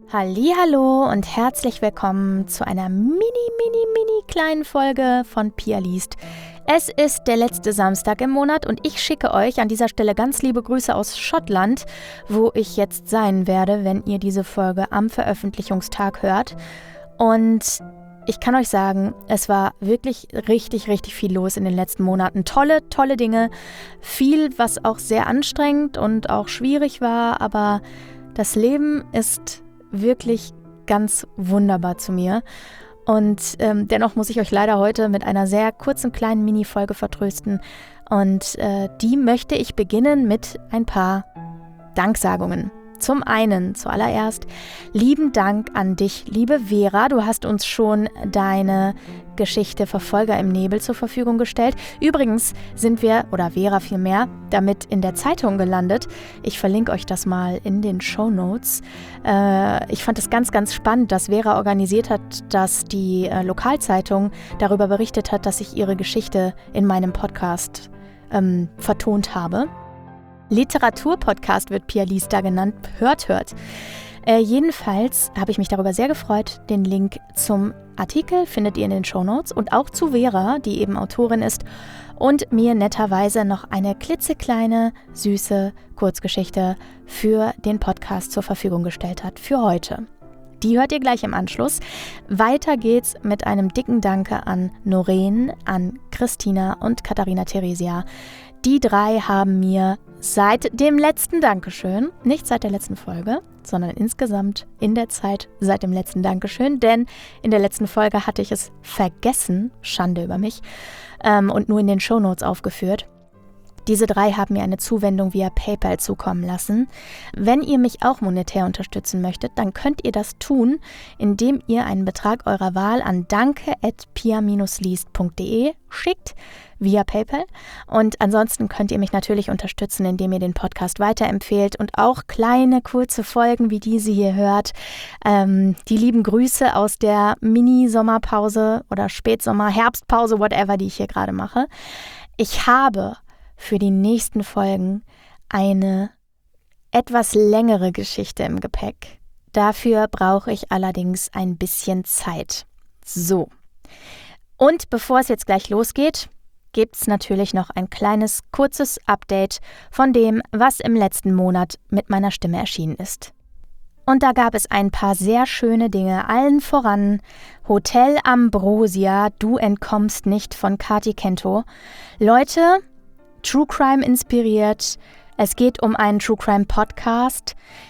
Hallihallo und herzlich willkommen zu einer mini kleinen Folge von Pia liest. Es ist der letzte Samstag im Monat und ich schicke euch an dieser Stelle ganz liebe Grüße aus Schottland, wo ich jetzt sein werde, wenn ihr diese Folge am Veröffentlichungstag hört. Und ich kann euch sagen, es war wirklich richtig viel los in den letzten Monaten. Tolle Dinge, viel, was auch sehr anstrengend und auch schwierig war, aber das Leben ist wirklich ganz wunderbar zu mir. Und dennoch muss ich euch leider heute mit einer sehr kurzen kleinen Mini-Folge vertrösten. Und die möchte ich beginnen mit ein paar Danksagungen. Zum einen, zuallererst, lieben Dank an dich, liebe Vera. Du hast uns schon deine Geschichte Verfolger im Nebel zur Verfügung gestellt. Übrigens sind wir, oder Vera vielmehr, damit in der Zeitung gelandet. Ich verlinke euch das mal in den Shownotes. Ich fand es ganz spannend, dass Vera organisiert hat, dass die Lokalzeitung darüber berichtet hat, dass ich ihre Geschichte in meinem Podcast vertont habe. Literaturpodcast wird Pia liest da genannt. Hört. Jedenfalls habe ich mich darüber sehr gefreut. Den Link zum Artikel findet ihr in den Shownotes und auch zu Vera, die eben Autorin ist und mir netterweise noch eine klitzekleine, süße Kurzgeschichte für den Podcast zur Verfügung gestellt hat für heute. Die hört ihr gleich im Anschluss. Weiter geht's mit einem dicken Danke an Noreen, an Christina und Katharina Theresia. Die drei haben mir seit dem letzten Dankeschön, nicht seit der letzten Folge, sondern insgesamt in der Zeit seit dem letzten Dankeschön, denn in der letzten Folge hatte ich es vergessen, Schande über mich, und nur in den Shownotes aufgeführt. Diese drei haben mir eine Zuwendung via PayPal zukommen lassen. Wenn ihr mich auch monetär unterstützen möchtet, dann könnt ihr das tun, indem ihr einen Betrag eurer Wahl an danke@pia-liest.de schickt via PayPal. Und ansonsten könnt ihr mich natürlich unterstützen, indem ihr den Podcast weiterempfehlt und auch kleine, kurze Folgen wie diese hier hört. Die lieben Grüße aus der Mini-Sommerpause oder Spätsommer-, Herbstpause, whatever, die ich hier gerade mache. Ich habe für die nächsten Folgen eine etwas längere Geschichte im Gepäck. Dafür brauche ich allerdings ein bisschen Zeit. So. Und bevor es jetzt gleich losgeht, gibt es natürlich noch ein kleines, kurzes Update von dem, was im letzten Monat mit meiner Stimme erschienen ist. Und da gab es ein paar sehr schöne Dinge, allen voran Hotel Ambrosia, du entkommst nicht von Kati Kento. Leute, True Crime inspiriert. Es geht um einen True Crime Podcast.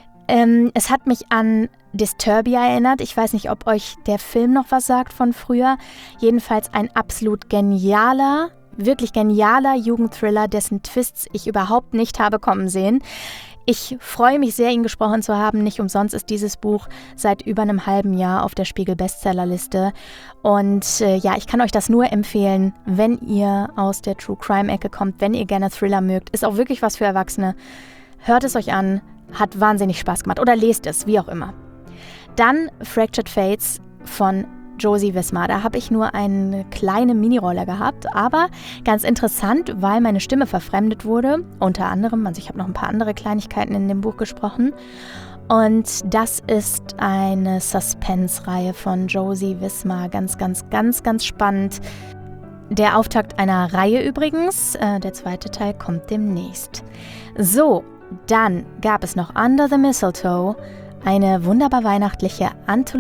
Es hat mich an Disturbia erinnert. Ich weiß nicht, ob euch der Film noch was sagt von früher. Jedenfalls ein absolut genialer, wirklich genialer Jugendthriller, dessen Twists ich überhaupt nicht habe kommen sehen. Ich freue mich sehr, ihn gesprochen zu haben. Nicht umsonst ist dieses Buch seit über einem halben Jahr auf der Spiegel-Bestsellerliste. Und ich kann euch das nur empfehlen, wenn ihr aus der True-Crime-Ecke kommt, wenn ihr gerne Thriller mögt. Ist auch wirklich was für Erwachsene. Hört es euch an, hat wahnsinnig Spaß gemacht. Oder lest es, wie auch immer. Dann Fractured Fates von Josie Wismar. Da habe ich nur eine kleine Minirolle gehabt, aber ganz interessant, weil meine Stimme verfremdet wurde. Unter anderem, also ich habe noch ein paar andere Kleinigkeiten in dem Buch gesprochen. Und das ist eine Suspense-Reihe von Josie Wismar. Ganz spannend. Der Auftakt einer Reihe übrigens. Der zweite Teil kommt demnächst. So, dann gab es noch Under the Mistletoe. Eine wunderbar weihnachtliche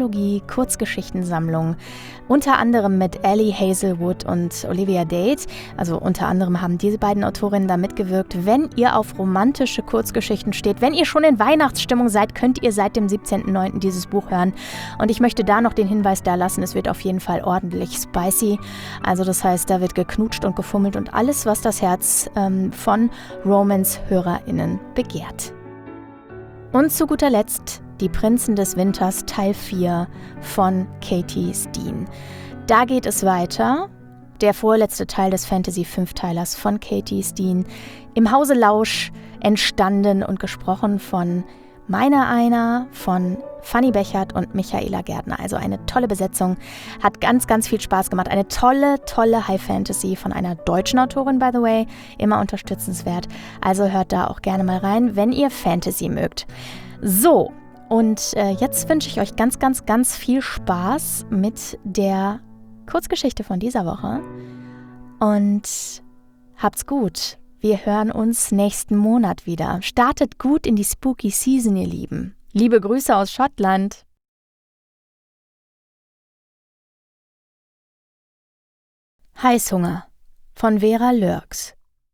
Anthologie-Kurzgeschichtensammlung, unter anderem mit Ellie Hazelwood und Olivia Date. Also unter anderem haben diese beiden Autorinnen da mitgewirkt. Wenn ihr auf romantische Kurzgeschichten steht, wenn ihr schon in Weihnachtsstimmung seid, könnt ihr seit dem 17.09. dieses Buch hören. Und ich möchte da noch den Hinweis da lassen, es wird auf jeden Fall ordentlich spicy. Also das heißt, da wird geknutscht und gefummelt und alles, was das Herz von Romance-HörerInnen begehrt. Und zu guter Letzt Die Prinzen des Winters Teil 4 von Katie Steen. Da geht es weiter. Der vorletzte Teil des Fantasy-Fünfteilers von Katie Steen. Im Hause Lausch entstanden und gesprochen von Meiner, von Fanny Bechert und Michaela Gärtner. Also eine tolle Besetzung. Hat ganz viel Spaß gemacht. Eine tolle High Fantasy von einer deutschen Autorin, by the way. Immer unterstützenswert. Also hört da auch gerne mal rein, wenn ihr Fantasy mögt. So. Und jetzt wünsche ich euch ganz, ganz, ganz viel Spaß mit der Kurzgeschichte von dieser Woche. Und habt's gut. Wir hören uns nächsten Monat wieder. Startet gut in die Spooky Season, ihr Lieben. Liebe Grüße aus Schottland. Heißhunger von Vera Lörks.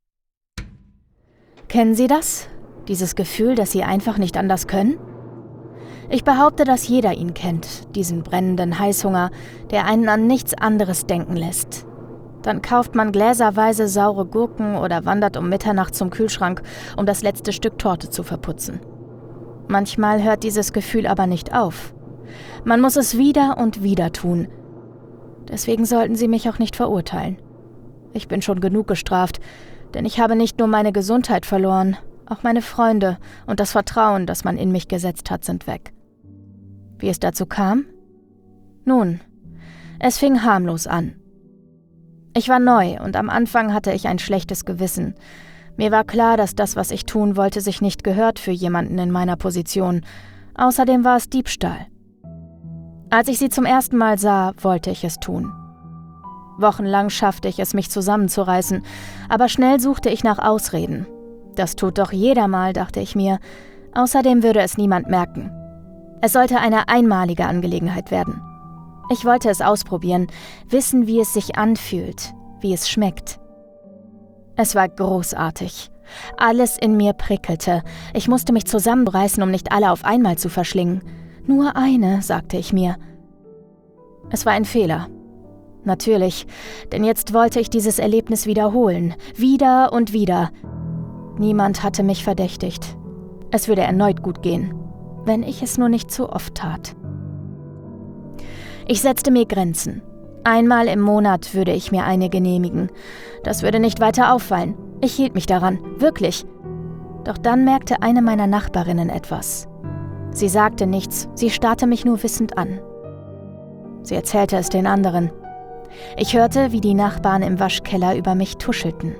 Kennen Sie das? Dieses Gefühl, dass Sie einfach nicht anders können? Ich behaupte, dass jeder ihn kennt, diesen brennenden Heißhunger, der einen an nichts anderes denken lässt. Dann kauft man gläserweise saure Gurken oder wandert um Mitternacht zum Kühlschrank, um das letzte Stück Torte zu verputzen. Manchmal hört dieses Gefühl aber nicht auf. Man muss es wieder und wieder tun. Deswegen sollten Sie mich auch nicht verurteilen. Ich bin schon genug gestraft, denn ich habe nicht nur meine Gesundheit verloren, auch meine Freunde und das Vertrauen, das man in mich gesetzt hat, sind weg. Wie es dazu kam? Nun, es fing harmlos an. Ich war neu und am Anfang hatte ich ein schlechtes Gewissen. Mir war klar, dass das, was ich tun wollte, sich nicht gehört für jemanden in meiner Position. Außerdem war es Diebstahl. Als ich sie zum ersten Mal sah, wollte ich es tun. Wochenlang schaffte ich es, mich zusammenzureißen, aber schnell suchte ich nach Ausreden. Das tut doch jeder mal, dachte ich mir. Außerdem würde es niemand merken. Es sollte eine einmalige Angelegenheit werden. Ich wollte es ausprobieren, wissen, wie es sich anfühlt, wie es schmeckt. Es war großartig. Alles in mir prickelte. Ich musste mich zusammenreißen, um nicht alle auf einmal zu verschlingen. Nur eine, sagte ich mir. Es war ein Fehler. Natürlich, denn jetzt wollte ich dieses Erlebnis wiederholen. Wieder und wieder. Niemand hatte mich verdächtigt. Es würde erneut gut gehen, wenn ich es nur nicht zu oft tat. Ich setzte mir Grenzen. Einmal im Monat würde ich mir eine genehmigen. Das würde nicht weiter auffallen. Ich hielt mich daran, wirklich. Doch dann merkte eine meiner Nachbarinnen etwas. Sie sagte nichts, sie starrte mich nur wissend an. Sie erzählte es den anderen. Ich hörte, wie die Nachbarn im Waschkeller über mich tuschelten.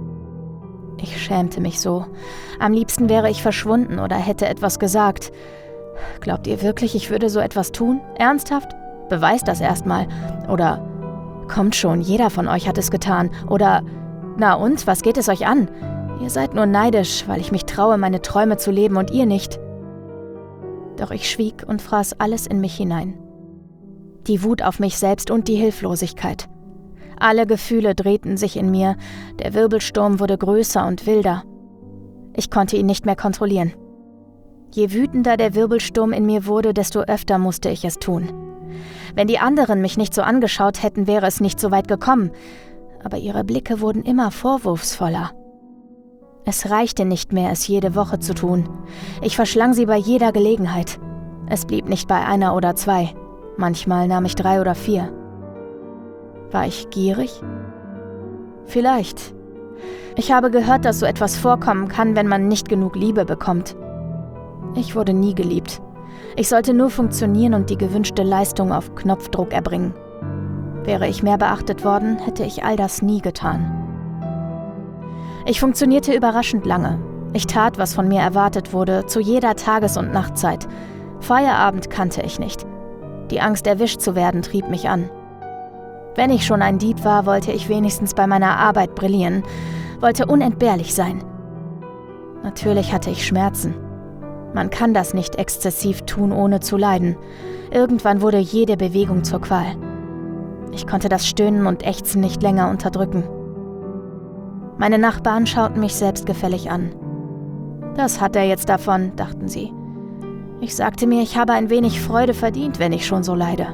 Ich schämte mich so. Am liebsten wäre ich verschwunden oder hätte etwas gesagt. Glaubt ihr wirklich, ich würde so etwas tun? Ernsthaft? Beweist das erstmal. Oder, kommt schon, jeder von euch hat es getan. Oder, na und, was geht es euch an? Ihr seid nur neidisch, weil ich mich traue, meine Träume zu leben und ihr nicht. Doch ich schwieg und fraß alles in mich hinein. Die Wut auf mich selbst und die Hilflosigkeit. Alle Gefühle drehten sich in mir, der Wirbelsturm wurde größer und wilder. Ich konnte ihn nicht mehr kontrollieren. Je wütender der Wirbelsturm in mir wurde, desto öfter musste ich es tun. Wenn die anderen mich nicht so angeschaut hätten, wäre es nicht so weit gekommen. Aber ihre Blicke wurden immer vorwurfsvoller. Es reichte nicht mehr, es jede Woche zu tun. Ich verschlang sie bei jeder Gelegenheit. Es blieb nicht bei einer oder zwei. Manchmal nahm ich 3 oder 4. War ich gierig? Vielleicht. Ich habe gehört, dass so etwas vorkommen kann, wenn man nicht genug Liebe bekommt. Ich wurde nie geliebt. Ich sollte nur funktionieren und die gewünschte Leistung auf Knopfdruck erbringen. Wäre ich mehr beachtet worden, hätte ich all das nie getan. Ich funktionierte überraschend lange. Ich tat, was von mir erwartet wurde, zu jeder Tages- und Nachtzeit. Feierabend kannte ich nicht. Die Angst, erwischt zu werden, trieb mich an. Wenn ich schon ein Dieb war, wollte ich wenigstens bei meiner Arbeit brillieren, wollte unentbehrlich sein. Natürlich hatte ich Schmerzen. Man kann das nicht exzessiv tun, ohne zu leiden. Irgendwann wurde jede Bewegung zur Qual. Ich konnte das Stöhnen und Ächzen nicht länger unterdrücken. Meine Nachbarn schauten mich selbstgefällig an. Das hat er jetzt davon, dachten sie. Ich sagte mir, ich habe ein wenig Freude verdient, wenn ich schon so leide.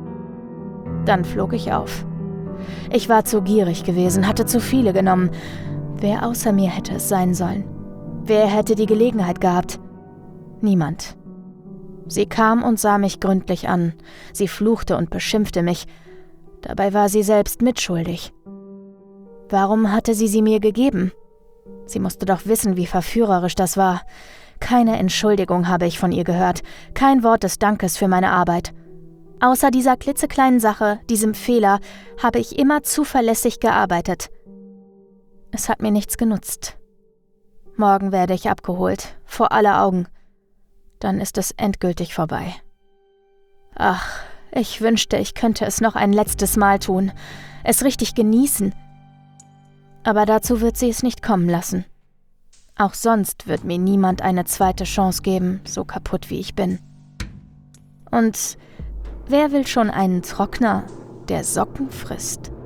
Dann flog ich auf. Ich war zu gierig gewesen, hatte zu viele genommen. Wer außer mir hätte es sein sollen? Wer hätte die Gelegenheit gehabt? Niemand. Sie kam und sah mich gründlich an. Sie fluchte und beschimpfte mich. Dabei war sie selbst mitschuldig. Warum hatte sie mir gegeben? Sie musste doch wissen, wie verführerisch das war. Keine Entschuldigung habe ich von ihr gehört, kein Wort des Dankes für meine Arbeit. Außer dieser klitzekleinen Sache, diesem Fehler, habe ich immer zuverlässig gearbeitet. Es hat mir nichts genutzt. Morgen werde ich abgeholt, vor aller Augen. Dann ist es endgültig vorbei. Ach, ich wünschte, ich könnte es noch ein letztes Mal tun, es richtig genießen. Aber dazu wird sie es nicht kommen lassen. Auch sonst wird mir niemand eine zweite Chance geben, so kaputt wie ich bin. Und wer will schon einen Trockner, der Socken frisst?